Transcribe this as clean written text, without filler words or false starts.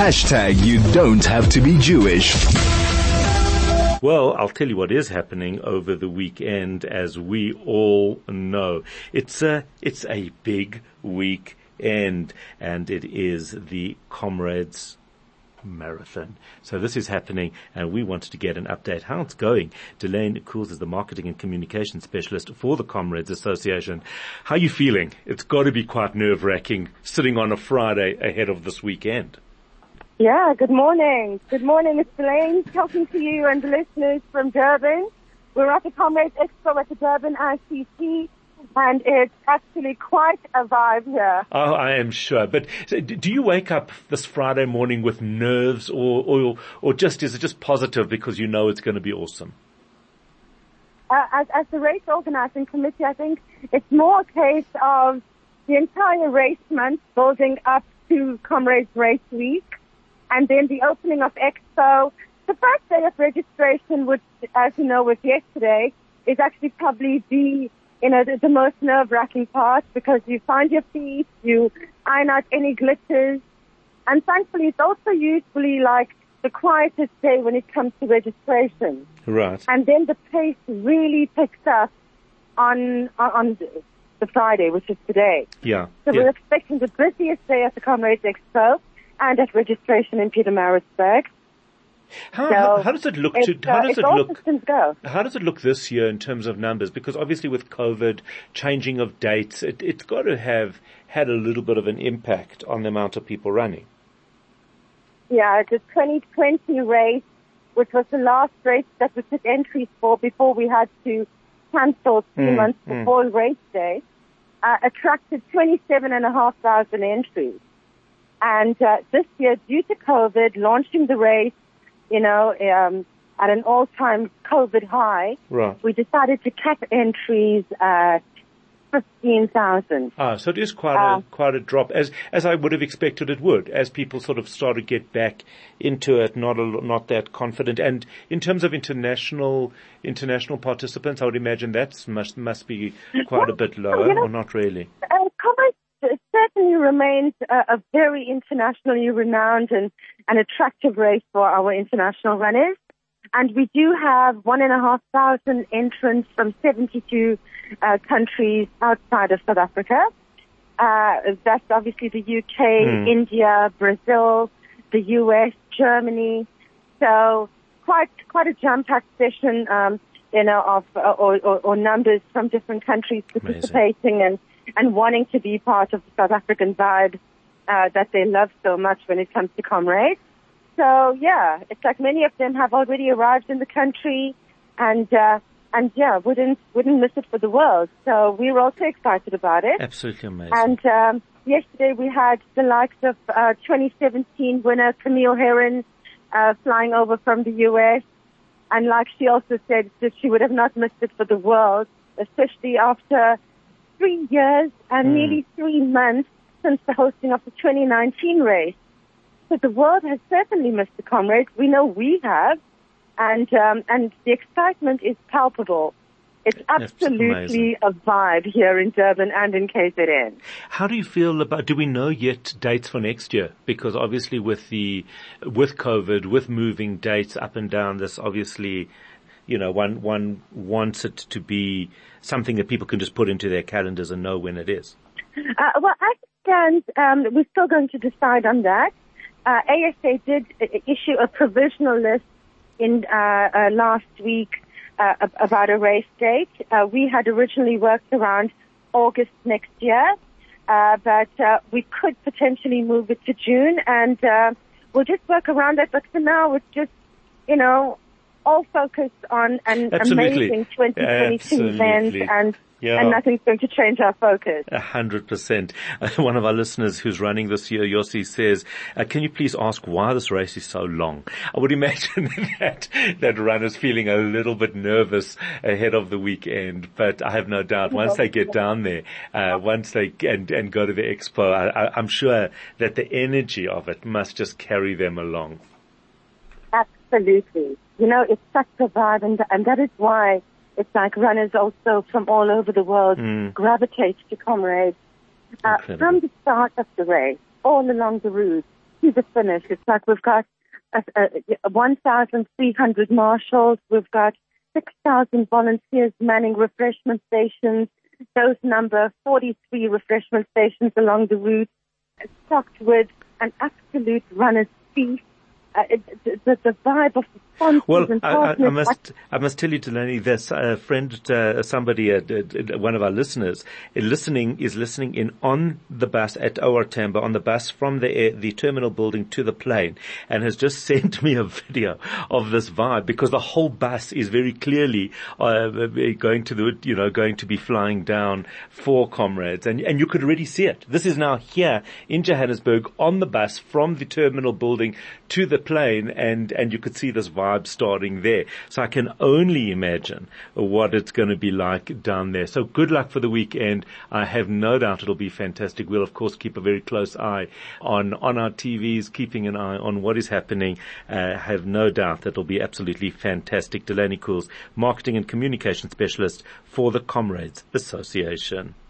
You don't have to be Jewish. Well, I'll tell you what is happening over the weekend, as we all know. It's a big weekend, and it is the Comrades Marathon. So this is happening, and we wanted to get an update how it's going. Delane Cools is the marketing and communication specialist for the Comrades Association. How are you feeling? It's got to be quite nerve-wracking sitting on a Friday ahead of this weekend. Yeah, good morning. Good morning, it's Delane talking to you and the listeners from Durban. We're at the Comrades Expo at the Durban ICC, and it's actually quite a vibe here. Oh, I am sure. But do you wake up this Friday morning with nerves, or just is it just positive because you know it's going to be awesome? As the race organizing committee, I think it's more a case of the entire race month building up to Comrades Race Week. And then the opening of Expo. The first day of registration, which, as you know, was yesterday, is actually probably the most nerve-wracking part, because you find your feet, you iron out any glitters. And thankfully, it's also usually like the quietest day when it comes to registration. Right. And then the pace really picks up on the Friday, which is today. Yeah. So we're expecting the busiest day at the Comrades Expo and at registration in Pietermaritzburg. How does it look? How does it look this year in terms of numbers? Because obviously with COVID, changing of dates, it's got to have had a little bit of an impact on the amount of people running. Yeah, the 2020 race, which was the last race that we took entries for before we had to cancel 2 months before race day, attracted 27,500 entries. And this year, due to COVID, launching the race, at an all-time COVID high, right, we decided to cap entries at 15,000. So it is quite a drop, as I would have expected it would, as people sort of start to get back into it, not that confident. And in terms of international participants, I would imagine that must be quite a bit lower, or not really. Comrades certainly remains a very internationally renowned and attractive race for our international runners. And we do have 1,500 entrants from 72 countries outside of South Africa. That's obviously the UK, India, Brazil, the US, Germany. So quite a jam-packed session, of numbers from different countries participating and wanting to be part of the South African vibe that they love so much when it comes to Comrades. So yeah, it's like many of them have already arrived in the country, and wouldn't miss it for the world. So we were also excited about it. Absolutely amazing. And yesterday we had the likes of 2017 winner Camille Herron flying over from the US, and like she also said that she would have not missed it for the world, especially after 3 years and nearly 3 months since the hosting of the 2019 race. So the world has certainly missed the Comrades. We know we have, and the excitement is palpable. It's absolutely a vibe here in Durban and in KZN. How do you feel about, do we know yet dates for next year? Because obviously with COVID, with moving dates up and down, this obviously, one wants it to be something that people can just put into their calendars and know when it is. Well, as it stands, we're still going to decide on that. ASA did issue a provisional list in last week about a race date. We had originally worked around August next year, but we could potentially move it to June, and we'll just work around that. But for now, it's just, all focused on an amazing 2022 event, and nothing's going to change our focus. 100%. One of our listeners who's running this year, Yossi, says, can you please ask why this race is so long? I would imagine that runners feeling a little bit nervous ahead of the weekend, but I have no doubt once they get down there, once they and go to the expo, I'm sure that the energy of it must just carry them along. Absolutely. It's such a vibe, and that is why it's like runners also from all over the world gravitate to Comrades. From the start of the race, all along the route, to the finish. It's like we've got 1,300 marshals. We've got 6,000 volunteers manning refreshment stations. Those number 43 refreshment stations along the route, stocked with an absolute runner's feast. The vibe of the sponsors and partners. I must tell you, Delaney, there's a friend, somebody, one of our listeners, is listening in on the bus at OR Tambo, on the bus from the terminal building to the plane, and has just sent me a video of this vibe, because the whole bus is very clearly going to be flying down for Comrades, and you could already see it. This is now here in Johannesburg on the bus from the terminal building to the plane, and you could see this vibe starting there. So I can only imagine what it's going to be like down there. So good luck for the weekend. I have no doubt it'll be fantastic. We'll of course keep a very close eye on our TVs, keeping an eye on what is happening. Have no doubt that it'll be absolutely fantastic. Delaney Cools, Marketing and Communication Specialist for the Comrades Association.